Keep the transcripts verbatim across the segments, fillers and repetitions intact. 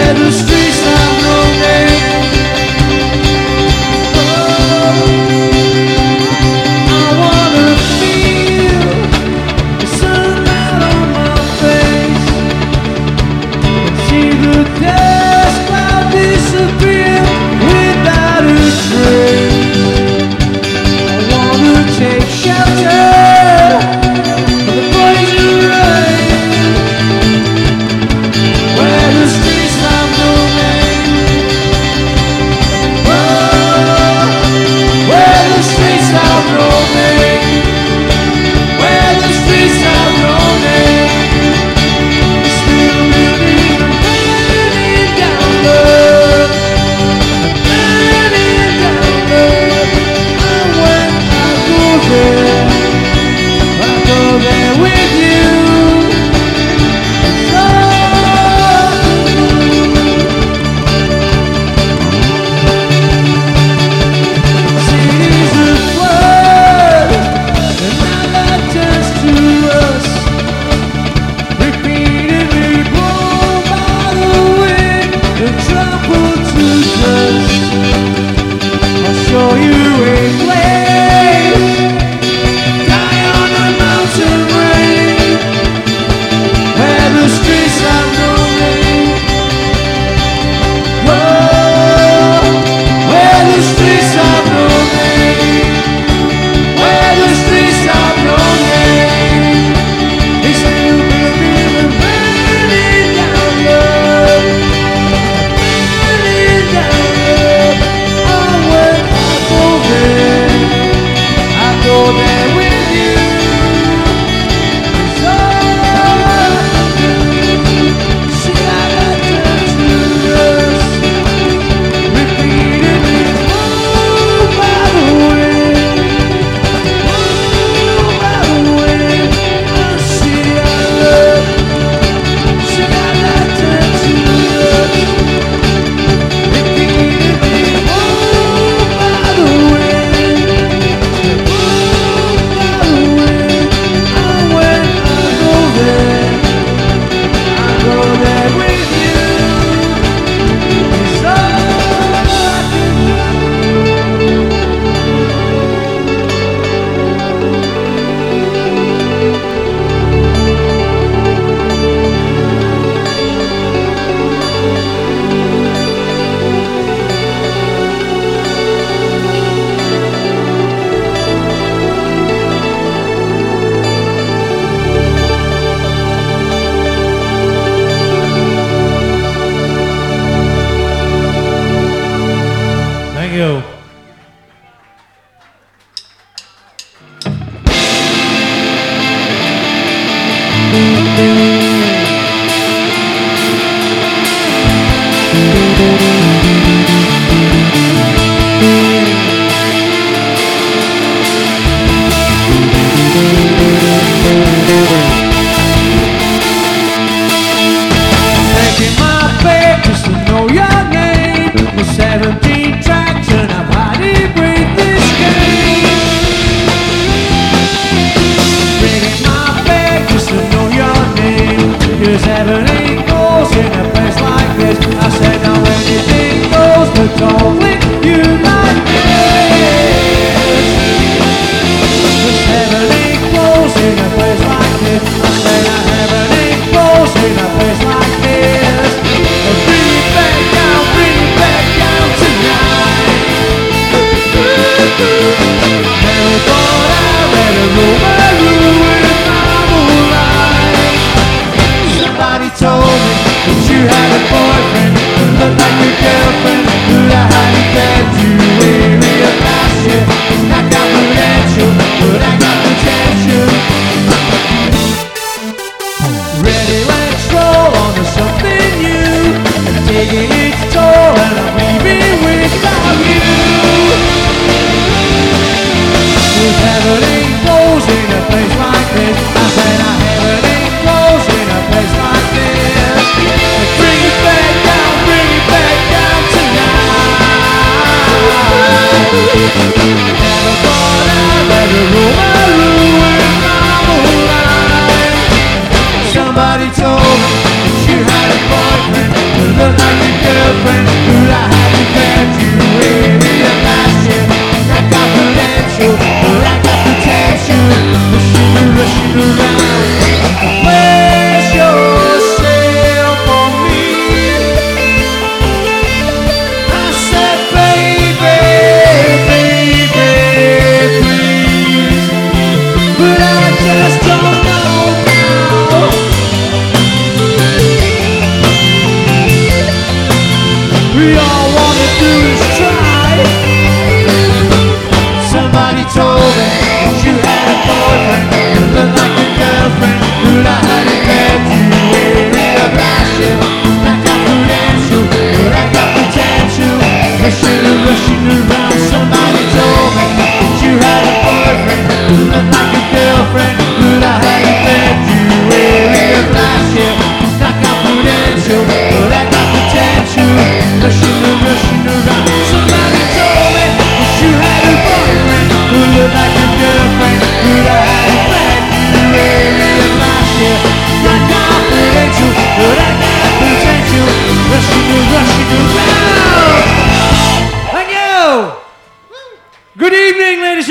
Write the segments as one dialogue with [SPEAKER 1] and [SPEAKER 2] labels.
[SPEAKER 1] Bring it back down, bring it back down tonight.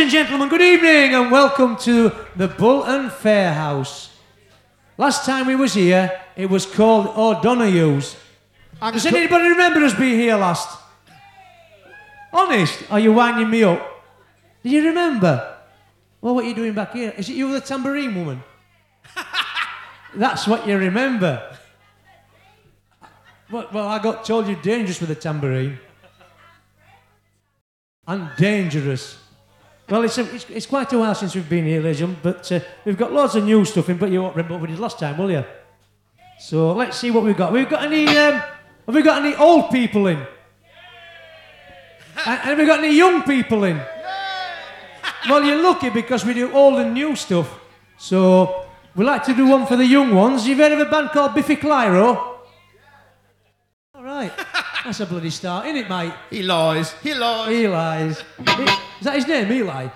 [SPEAKER 1] and gentlemen, good evening and welcome to the Bolton Fair House. Last time we was here, it was called O'Donoghue's. Does anybody remember us being here last? Honest? Are you winding me up? Do you remember? Well, what are you doing back here? Is it you the tambourine woman? That's what you remember. Well, well, I got told you're dangerous with a tambourine. And dangerous. Well, it's, a, it's, it's quite a while since we've been here, ladies and gentlemen, but uh, we've got loads of new stuff in, but you won't remember what we did last time, will you? So let's see what we've got. We've got any, um, have we got any old people in? And have we got any young people in? Well, you're lucky because we do old and new stuff. So we like to do one for the young ones. You've heard of a band called Biffy Clyro? All right. That's a bloody start, isn't it, mate?
[SPEAKER 2] He lies. He lies.
[SPEAKER 1] He lies. He, is that his name, Eli?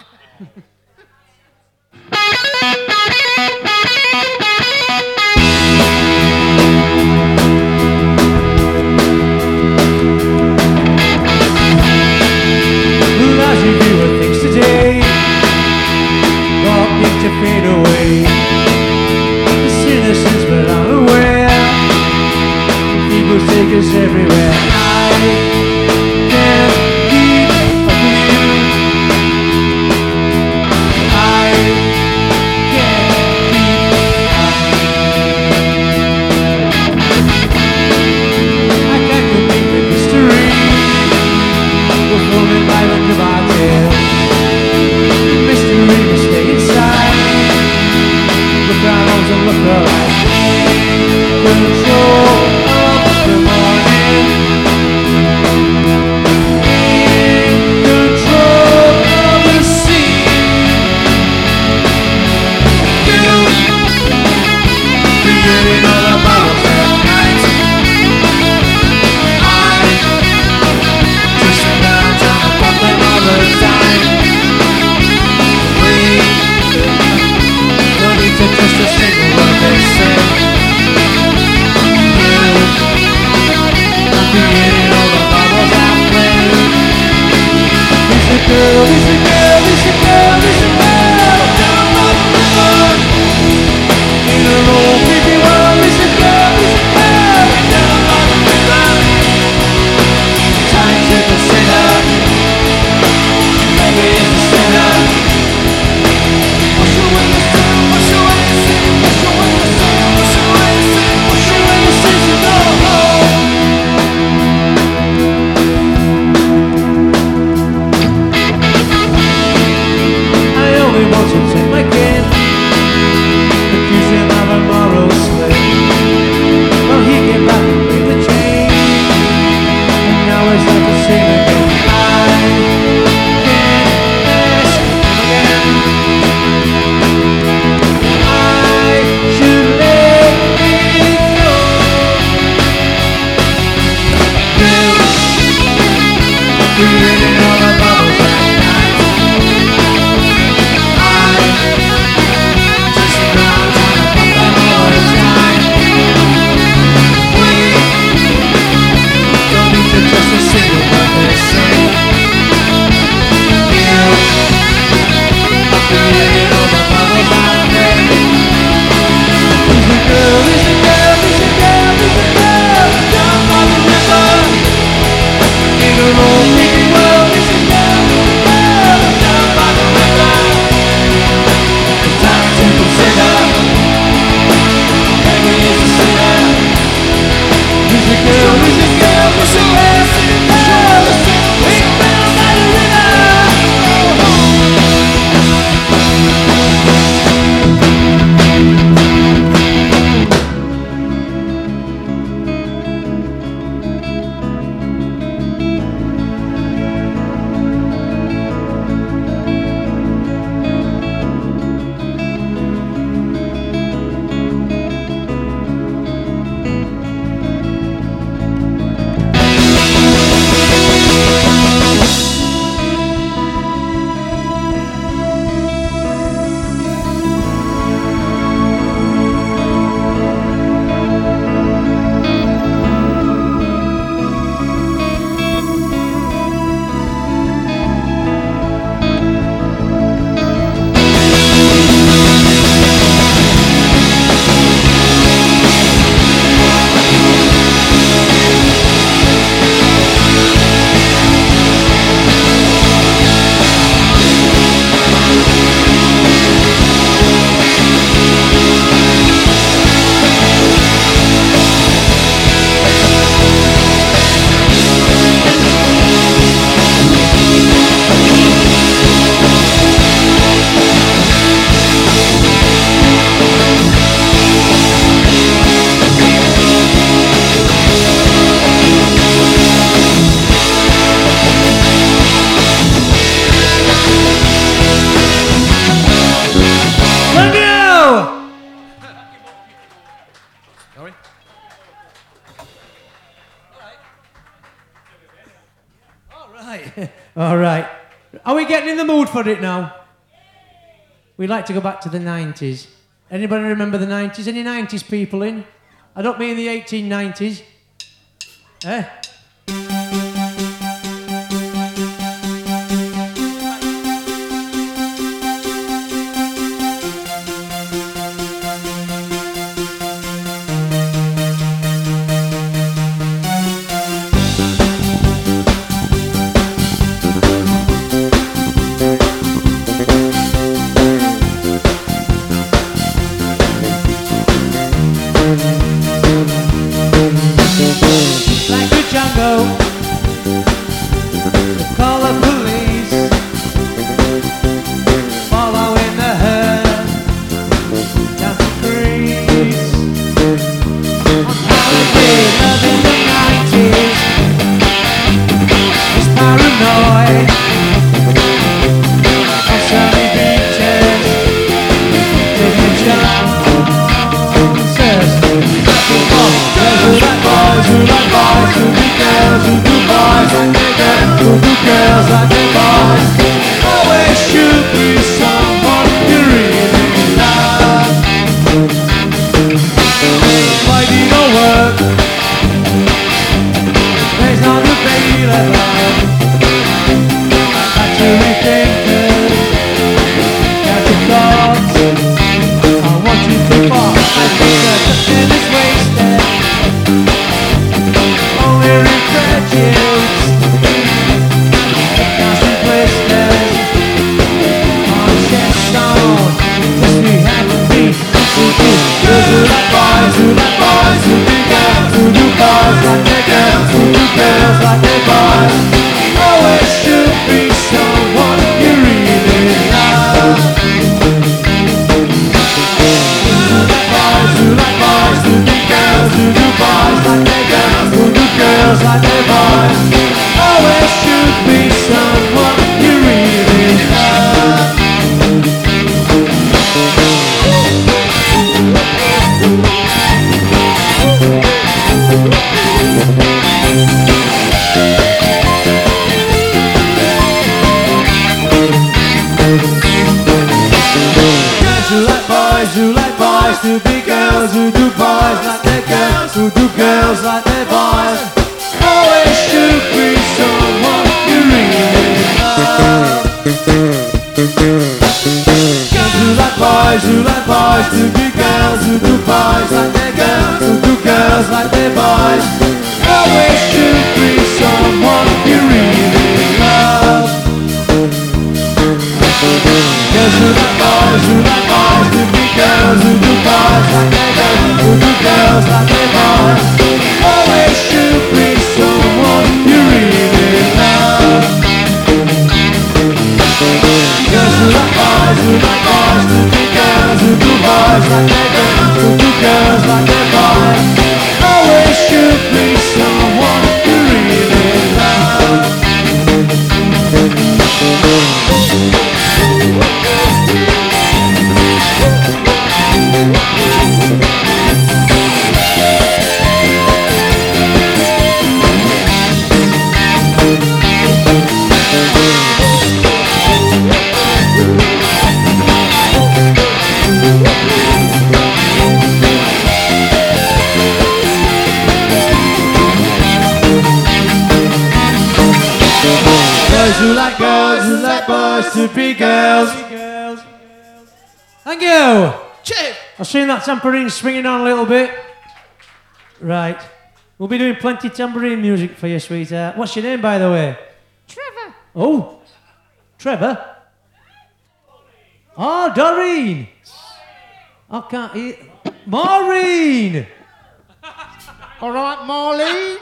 [SPEAKER 1] Well, as you view of things today, walking to fade away. The citizens were unaware. People take us everywhere. I can't keep up with you. I can't keep up. I can't compete with history. We're forming live under my tail. Mystery will stay inside. Look around and look alike. Control of the morning. All right. Are we getting in the mood for it now? We'd like to go back to the nineties. Anybody remember the nineties? Any nineties people in? I don't mean the eighteen nineties. Eh? Thank you. Cheers. I've seen that tambourine swinging on a little bit. Right. We'll be doing plenty of tambourine music for you, sweetheart. What's your name, by the way?
[SPEAKER 2] Trevor.
[SPEAKER 1] Oh. Trevor? Oh, Doreen. I can't hear. Maureen.
[SPEAKER 2] All right, Marlene.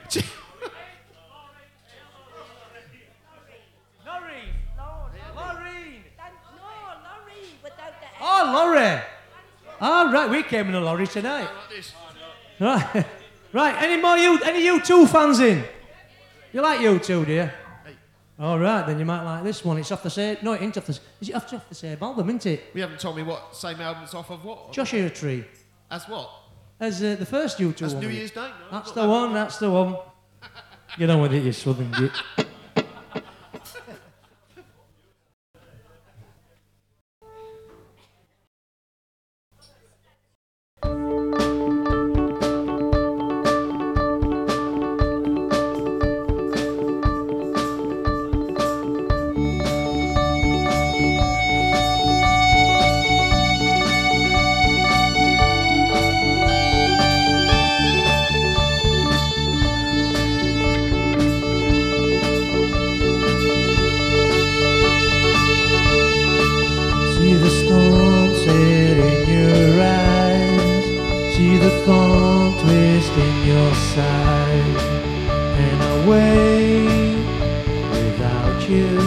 [SPEAKER 1] Oh, lorry. All right, we came in a lorry tonight. Right, right. Any more you? Any U two fans in? You like U two, do you? Hey. All right, then you might like this one. It's off the same. No, it ain't off the. Is it off, off the same album? Isn't it?
[SPEAKER 3] We haven't told me what same album's off of what.
[SPEAKER 1] Joshua Tree.
[SPEAKER 3] As what?
[SPEAKER 1] As uh, the first U two.
[SPEAKER 3] That's
[SPEAKER 1] one.
[SPEAKER 3] New Year's Day. No,
[SPEAKER 1] that's the one. That's the one. Get on with it, you southern git. in your side and away without you.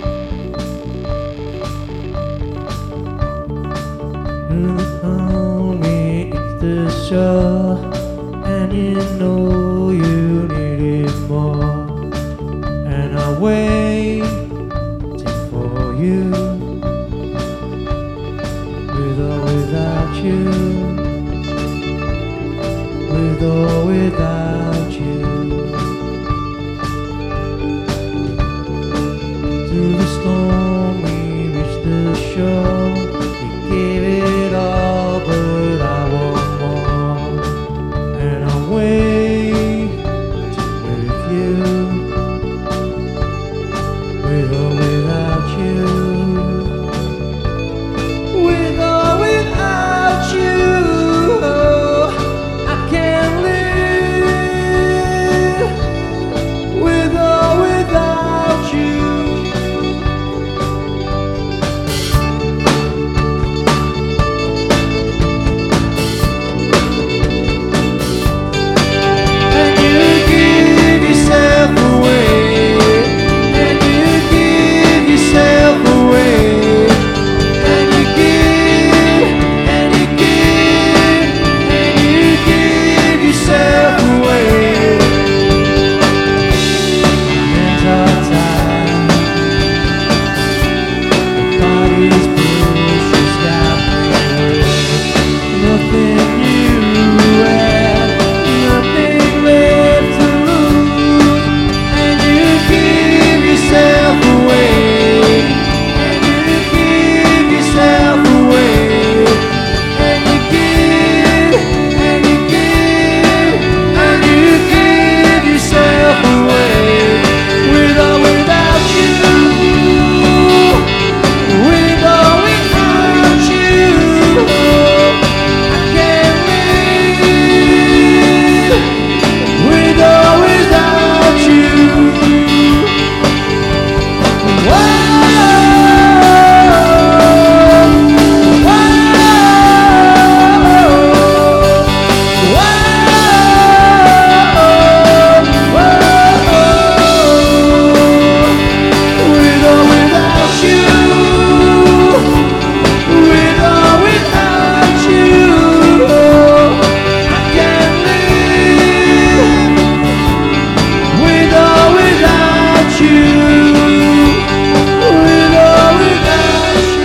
[SPEAKER 1] Only it's the shore, and you know you need it more. And I waited for you, with or without you, with or without you. Through the storm we reached the shore. We gave it all, but I want more. And I'm waiting with you, with or without you, with or without you. Oh, I can't live with or without you. And you give yourself away, and you give yourself away, and you give, and you give, and you give yourself away. Hands are tied, the body's pushed, she's got me. Nothing new, and nothing left to lose. And you give yourself away, and you give yourself away, and you give, and you give, and you give yourself away, with or without you, with or without you. I can't live with or without you. With or without you, with or without you, I can't live with or without you, with or without you.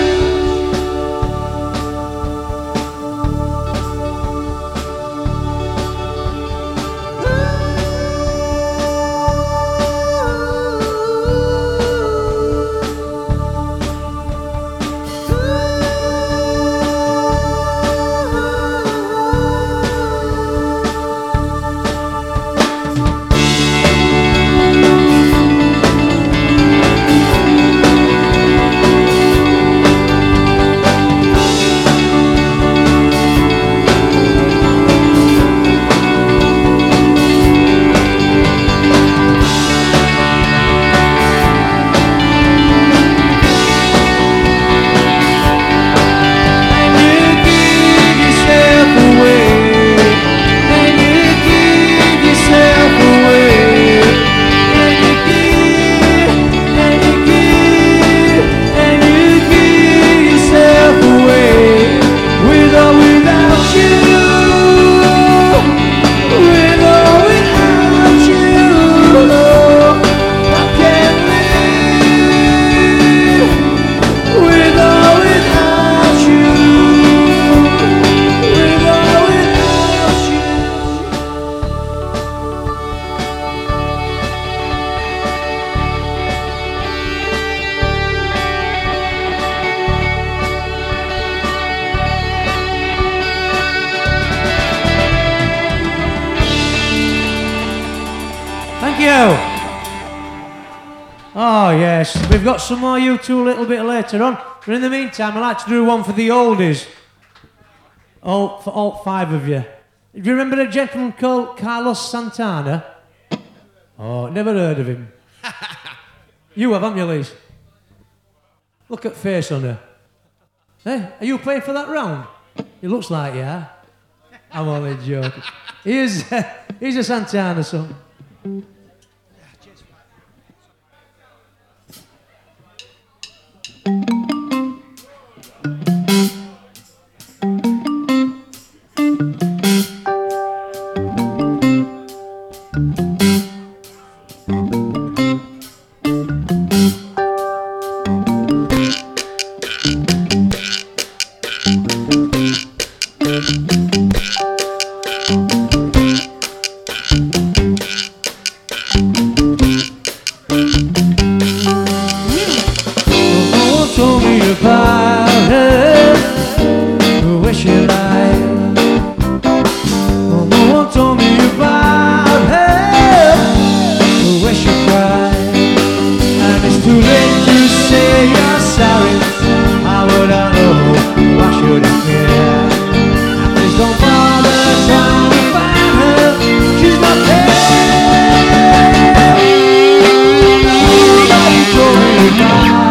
[SPEAKER 1] And you give yourself away, and you give yourself away, and you give, and you give, and you give yourself away, with or without you, with or without you. I can't live with or without you, with or without you. Thank you. Oh yes, we've got some more U two a little bit later on. But in the meantime, I'd like to do one for the oldies. All for all five of you. Do you remember a gentleman called Carlos Santana? Oh, never heard of him. You have, haven't you, Liz? Look at face on her. Eh? Are you playing for that round? It looks like you are. I'm only joking. Here's, uh, Here's a Santana song. Told me about her, where she lied. No one told me about her, where she cried. And it's too late to say you're sorry. How would I know? Why should I care? Please don't bother trying to find her. She's not there. Nobody told me about her.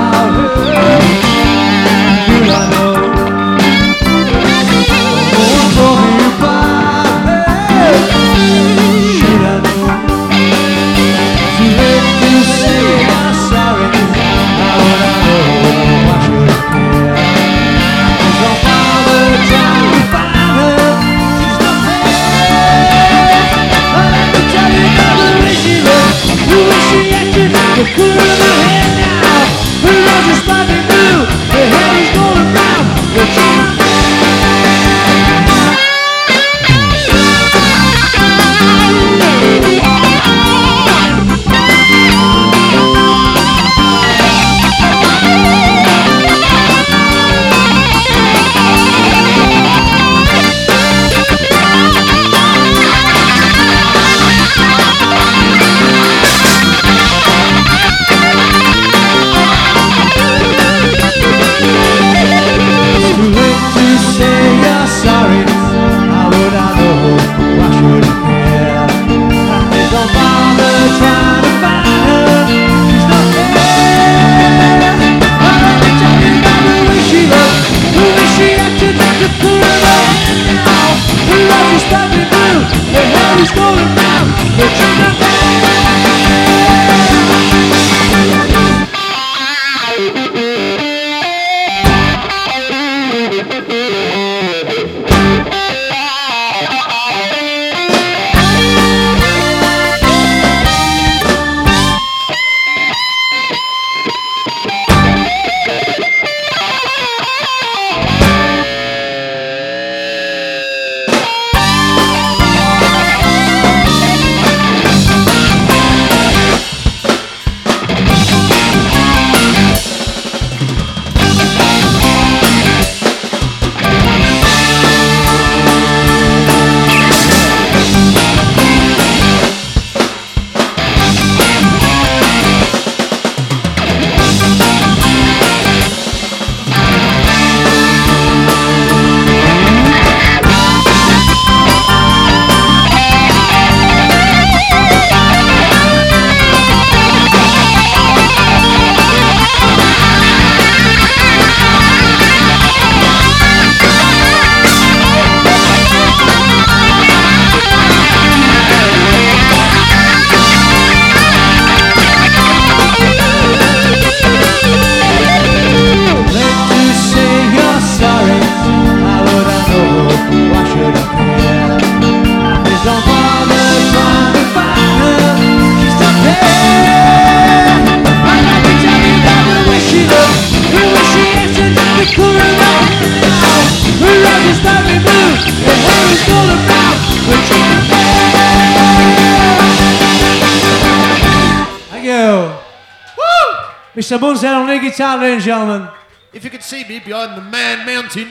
[SPEAKER 1] Mister Bunzel on the guitar, ladies and gentlemen.
[SPEAKER 3] If you could see me behind the Man Mountain.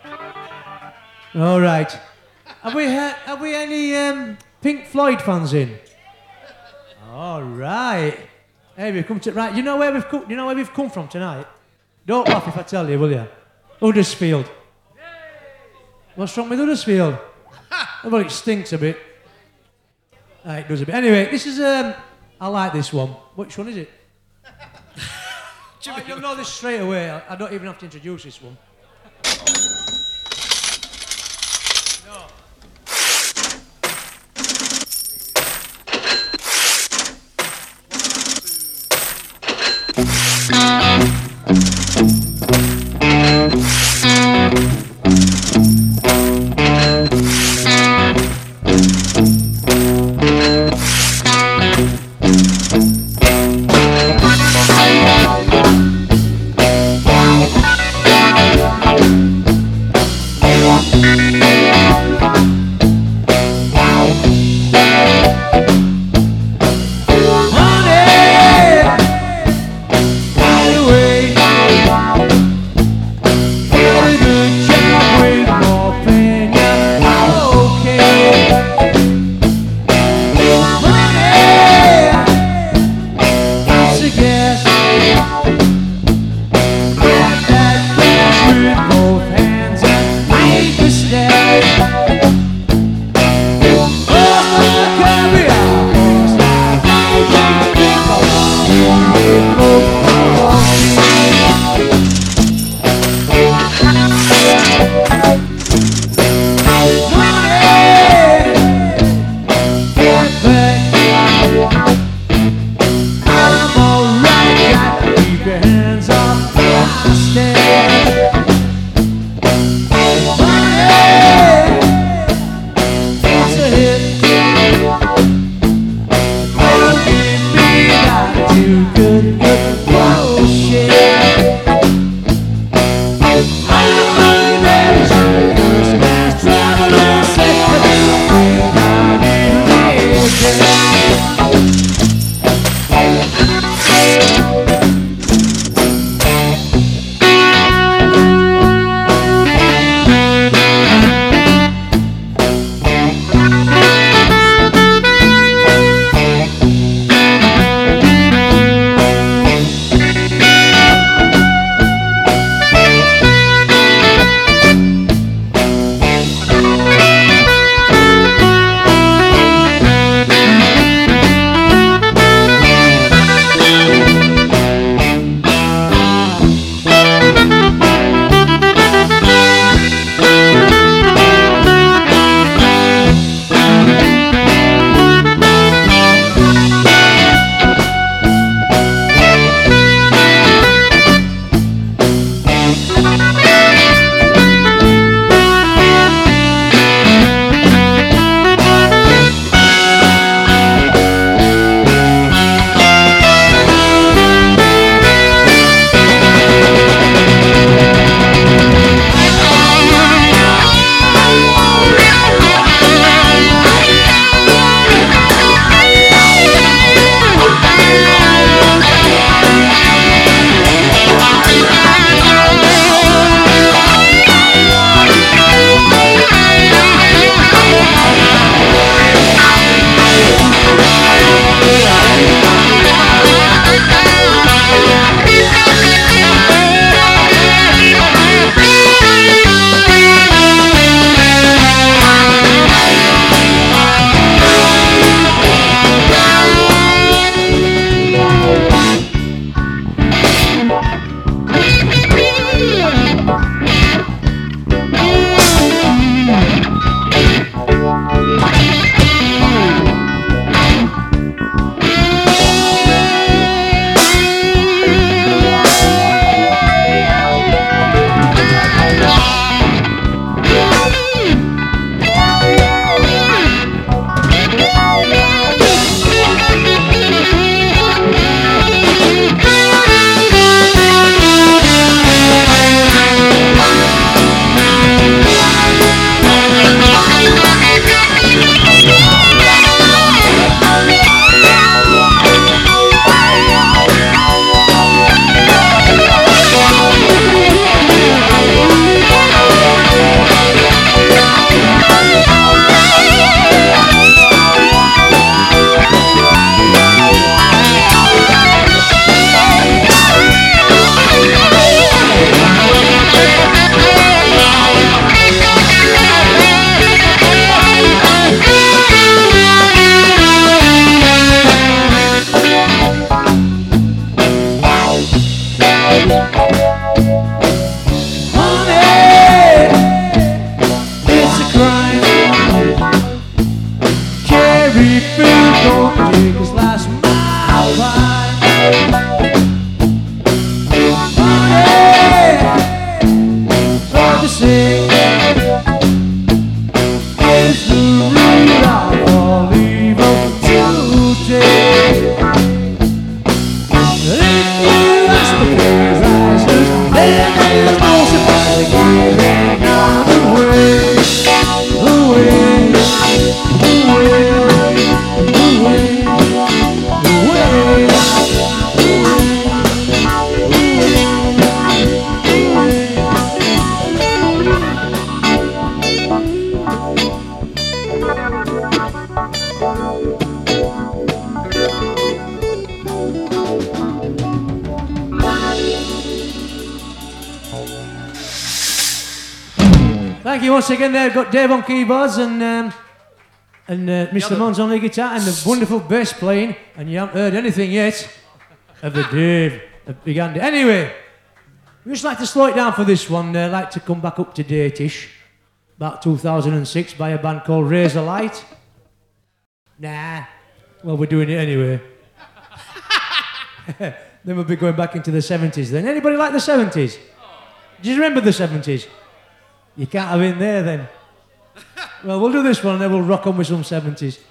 [SPEAKER 1] All right. Have we had, have we any um, Pink Floyd fans in? All right. Hey, we've come to right. You know where we've come. You know where we've come from tonight. Don't laugh if I tell you, will you? Huddersfield. What's wrong with Huddersfield? Well, it stinks a bit. Ah, it does a bit. Anyway, this is um. I like this one. Which one is it? Oh, you'll know this straight away. I, I don't even have to introduce this one. No. Every food don't take his last mile by. day is the root of all evil today. And if you ask the risers, then there's no surprise giving on the way, the way, the way, the way, the way. Thank you once again there. I've got Dave on keyboards and um, and uh, Mister Mons on the guitar and the wonderful bass playing, and you haven't heard anything yet of the Dave that began to. Anyway, we just like to slow it down for this one. Uh, like to come back up to date-ish, about two thousand six by a band called Razorlight. Nah, well we're doing it anyway. Then we'll be going back into the seventies then. Anybody like the seventies? Do you remember the seventies? You can't have in there then. Well, we'll do this one and then we'll rock on with some seventies.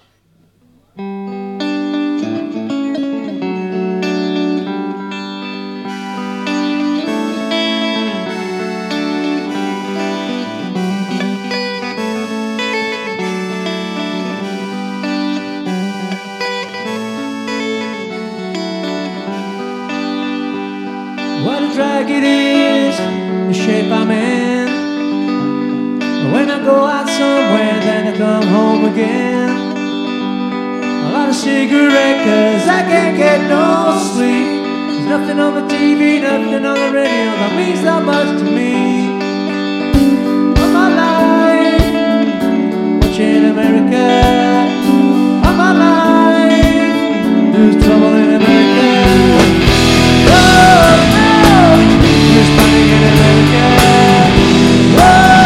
[SPEAKER 1] What a drag it is, the shape I'm in. When I go out somewhere, then I come home again. A lot of cigarette, cause I can't get no sleep. There's nothing on the T V, nothing on the radio that means that much to me. All my life, watching America. All my life, there's trouble in America. Oh no, there's panic in America. Oh.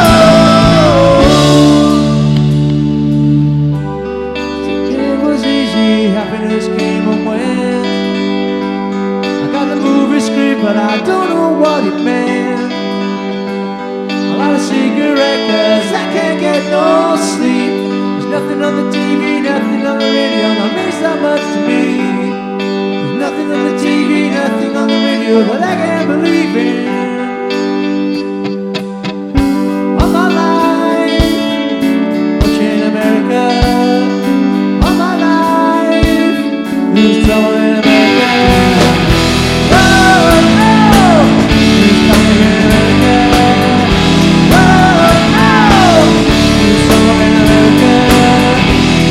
[SPEAKER 1] Happiness came and went. I got the movie script, but I don't know what it meant. A lot of cigarette, cause I can't get no sleep. There's nothing on the T V, nothing on the radio that means that much to me. There's nothing on the T V, nothing on the radio that I can't believe in. All my life, watching America. There's trouble in America. Oh no, there's trouble in America. Oh no, there's trouble in America.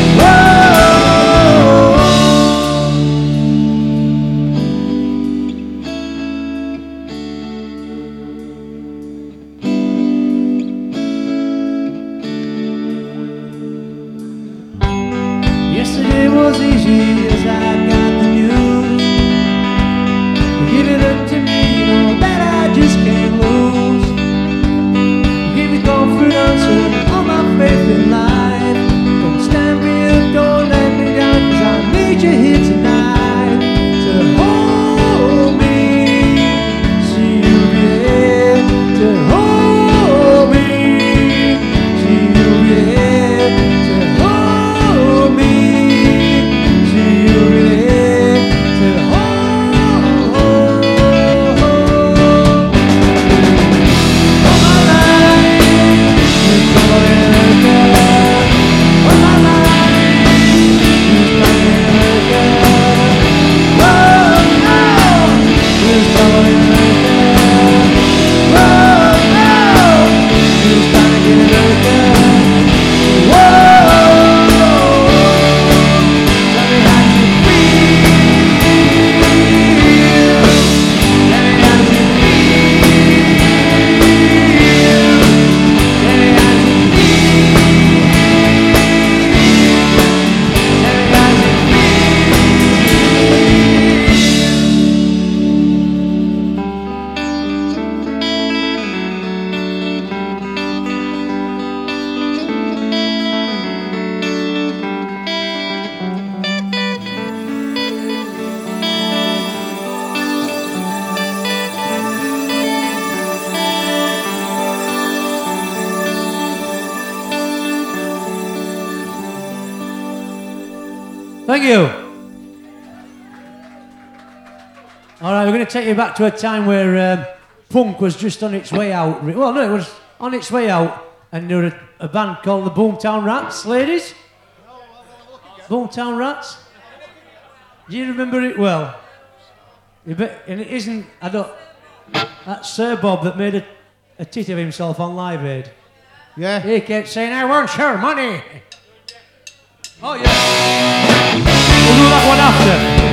[SPEAKER 1] Whoa. Yesterday was easy as I got the news. Give it up to me, no, that I just can't lose. Give me confidence and all my faith in life. Don't stand me up, don't let me down, cause I need you here tonight to hold me. See you here to hold me. See you here to hold me. See you here. Thank you. All right, we're going to take you back to a time where um, punk was just on its way out. Well, no, it was on its way out, and there was a, a band called the Boomtown Rats, ladies. Boomtown Rats. Do you remember it well? You bet, and it isn't. I don't. That's Sir Bob that made a, a tit of himself on Live Aid.
[SPEAKER 2] Yeah.
[SPEAKER 1] He kept saying, "I want your money." Oh yeah. We'll do that one after.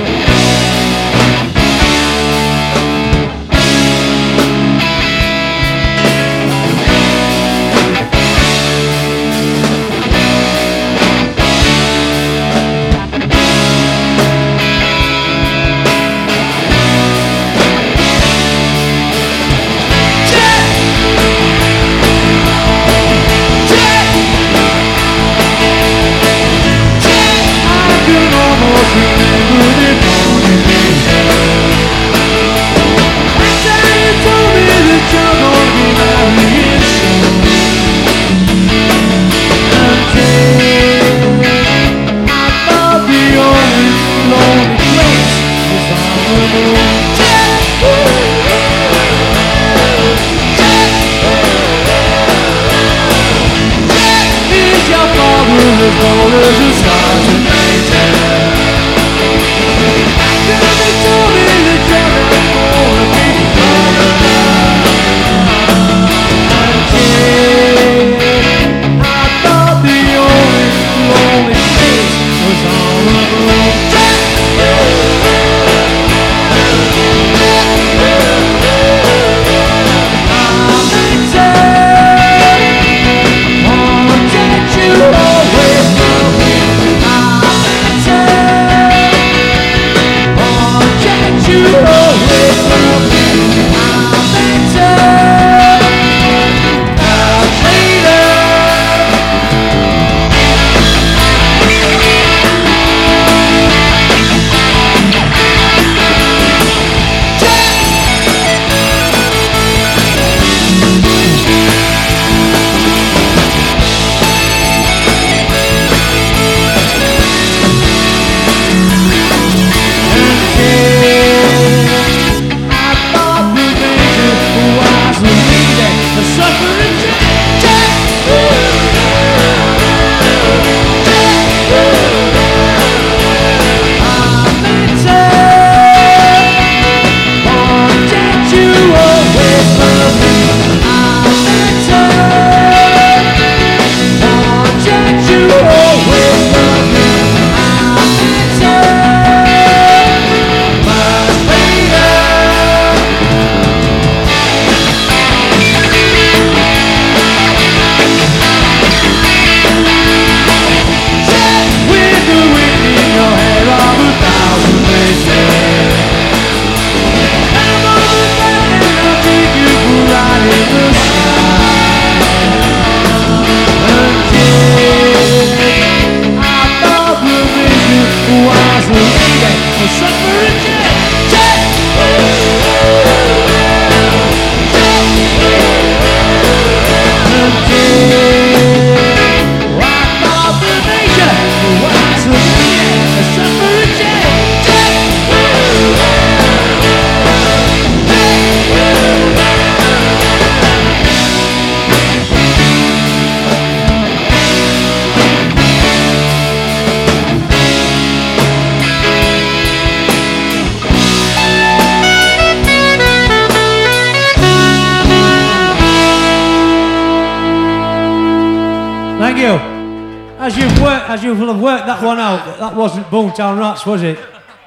[SPEAKER 1] Thank you. As you've worked, as you will have worked that one out, that wasn't Boomtown Rats, was it?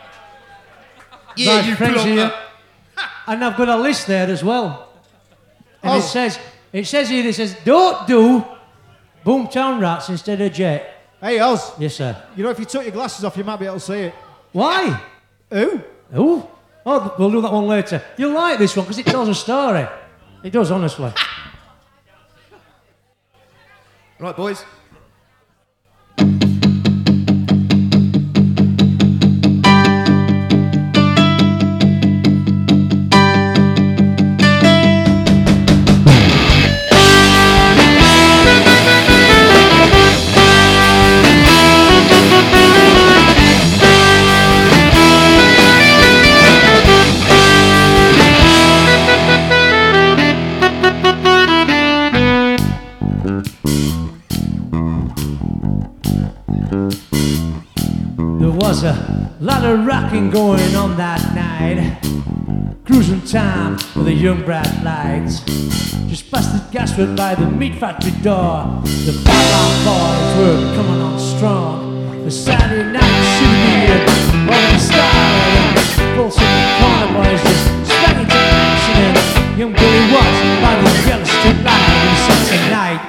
[SPEAKER 3] Yeah,
[SPEAKER 1] Right,
[SPEAKER 3] you
[SPEAKER 1] friends
[SPEAKER 3] plonk
[SPEAKER 1] here.
[SPEAKER 3] that.
[SPEAKER 1] And I've got a list there as well. And
[SPEAKER 2] Oh.
[SPEAKER 1] it says, it says here, it says, don't do Boomtown Rats instead of Jet.
[SPEAKER 2] Hey, Oz.
[SPEAKER 1] Yes, sir.
[SPEAKER 2] You know, if you took your glasses off, you might be able to see it.
[SPEAKER 1] Why?
[SPEAKER 2] Who?
[SPEAKER 1] Who? Oh, we'll do that one later. You'll like this one because it tells a story. It does, honestly.
[SPEAKER 3] Right, boys.
[SPEAKER 1] was a lot of rocking going on that night. Cruising town with a young bright lights. Just past the gaswork by the meat factory door. The bar boys were coming on strong. The Saturday night shooting rolling started. Pulse in the corner boys just sprang into action. And young Billy was by the yellow street light and such a night.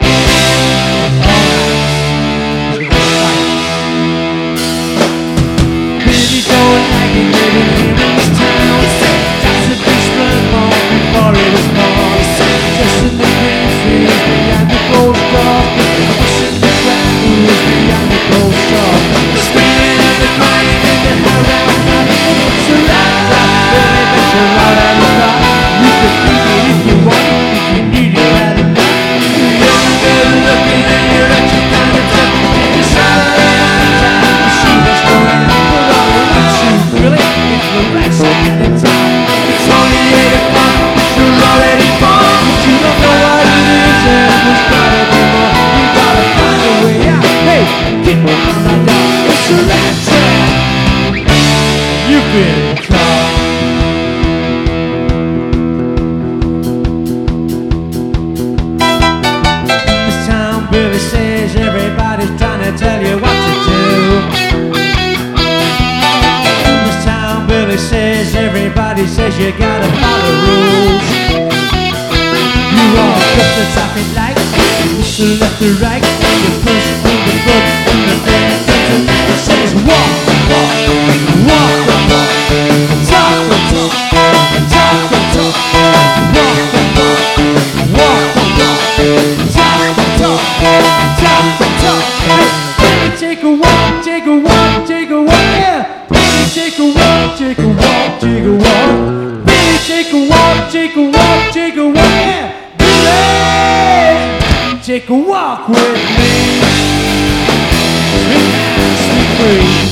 [SPEAKER 1] Billy don't like it living in this town. That's a bitch blood born before it was born. Just in the green fields behind the gold door. Pushing the ground wheels behind the gold store. The screaming and the crying and the hurrah. So that's that Billy that you're out at the top. You can eat it if you want, if you need it at the top. You're good looking and you're at your kind of tough. You Saturday night time, you see what's going on. Put on the white suit, really, it's the rest of the time. It's only eight o'clock, you're already born. But you don't know what it is and there's gotta be more. You gotta find a way out. Hey, get me on that dog, it's a rat trap. You've been caught. This town Billy says everybody's trying to tell you what to do. This town Billy says everybody says you gotta follow rules. You walk up the traffic light, push the left to right, you push in the foot in the bed, and it says walk, walk, walk the walk, talk the talk, talk the talk, walk the walk, walk the walk, talk the talk, talk the talk. Baby, take a walk, take a walk, take a walk, yeah. Baby, take a walk, take a walk, take a walk. Baby, take a walk, take a walk, take a walk, yeah. Baby, take a walk with me. Sweet and sweet free.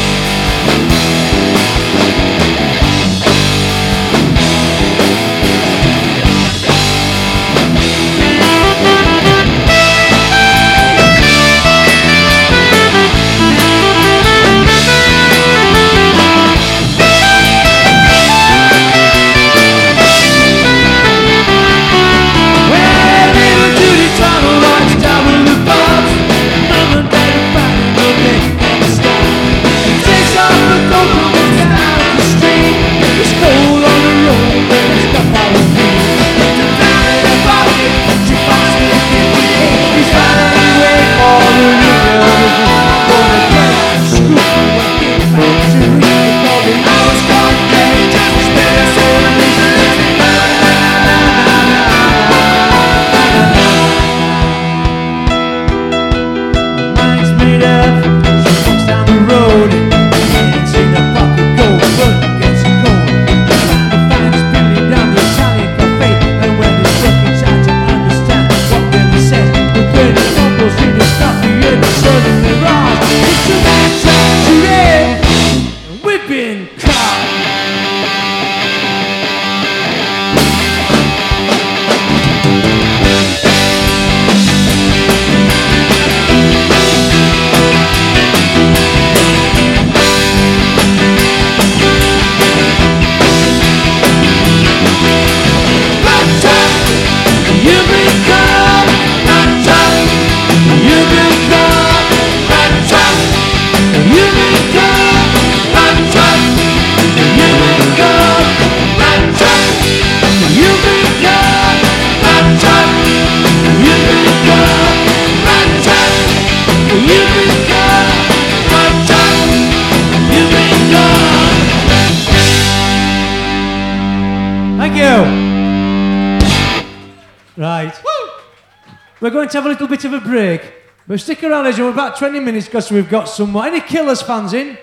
[SPEAKER 1] We're going to have a little bit of a break, but stick around as you're about twenty minutes because we've got some more. Any Killers fans in?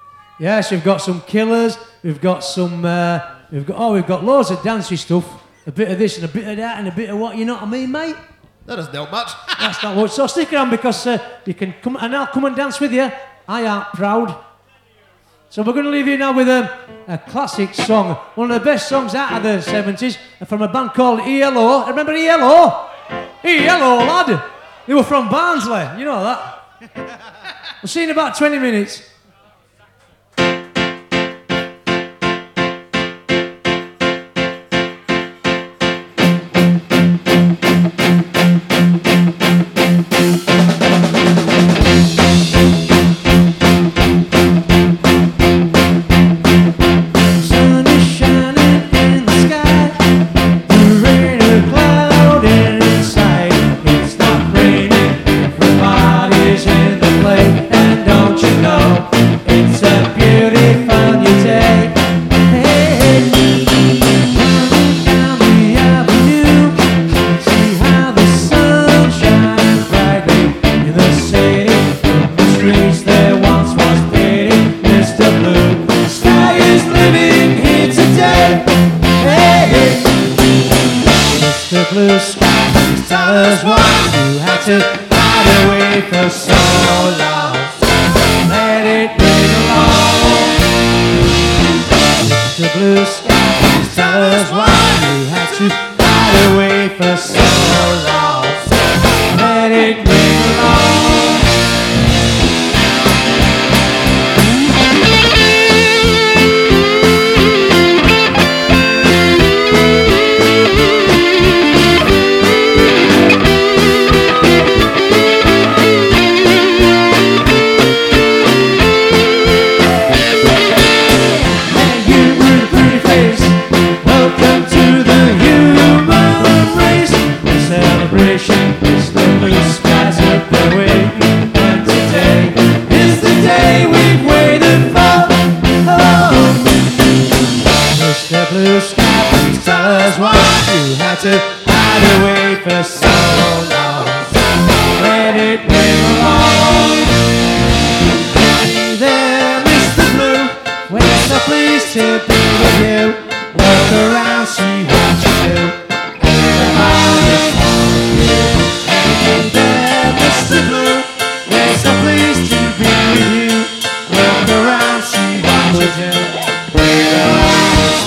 [SPEAKER 1] Yes, we've got some Killers. We've got some. Uh, we've got oh, we've got loads of dancey stuff. A bit of this and a bit of that and a bit of what. You know what I mean, mate?
[SPEAKER 3] That doesn't help much.
[SPEAKER 1] That's not much. So stick around because uh, you can come and I'll come and dance with you. I aren't proud. So we're going to leave you now with a, a classic song, one of the best songs out of the seventies, from a band called E L O. Remember E L O? E L O, lad. They were from Barnsley, you know that. We'll see you in about twenty minutes. blue sky. Please tell us why you had to hide away for so long. Let it ring along. To hide away for so long. Let it ring along. Hey there, Mister Blue, we're so pleased to be with you. Look around, see what you do. Everybody's on you. Hey there, Mister Blue, we're so pleased to be with you. Look around, see what you do. Everybody's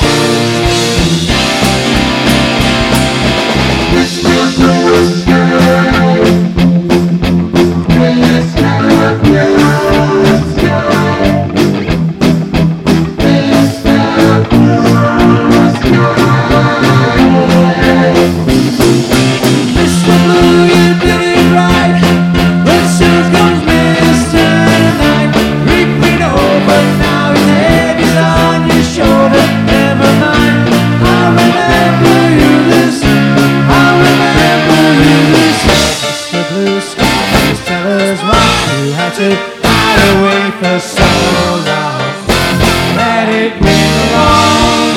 [SPEAKER 1] to hide away for so long. Let it ring along.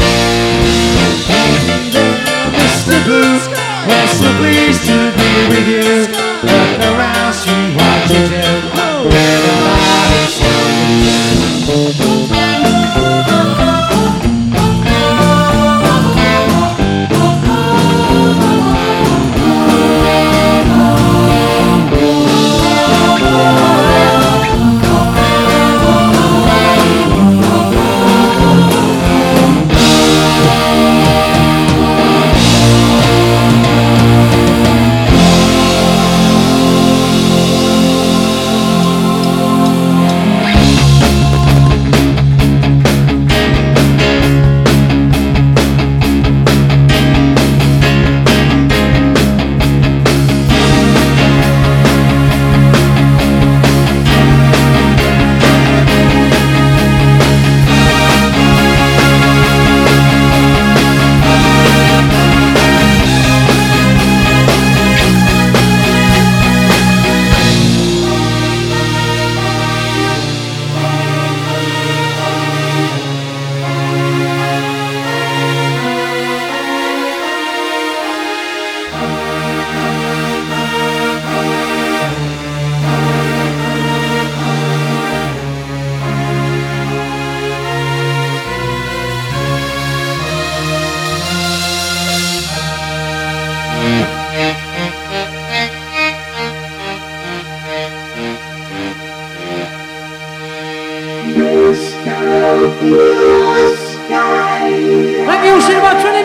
[SPEAKER 1] Hey there, Mister Blue, we're so pleased to be with you. Look around, see what you do. Everybody's Thank you, Cinema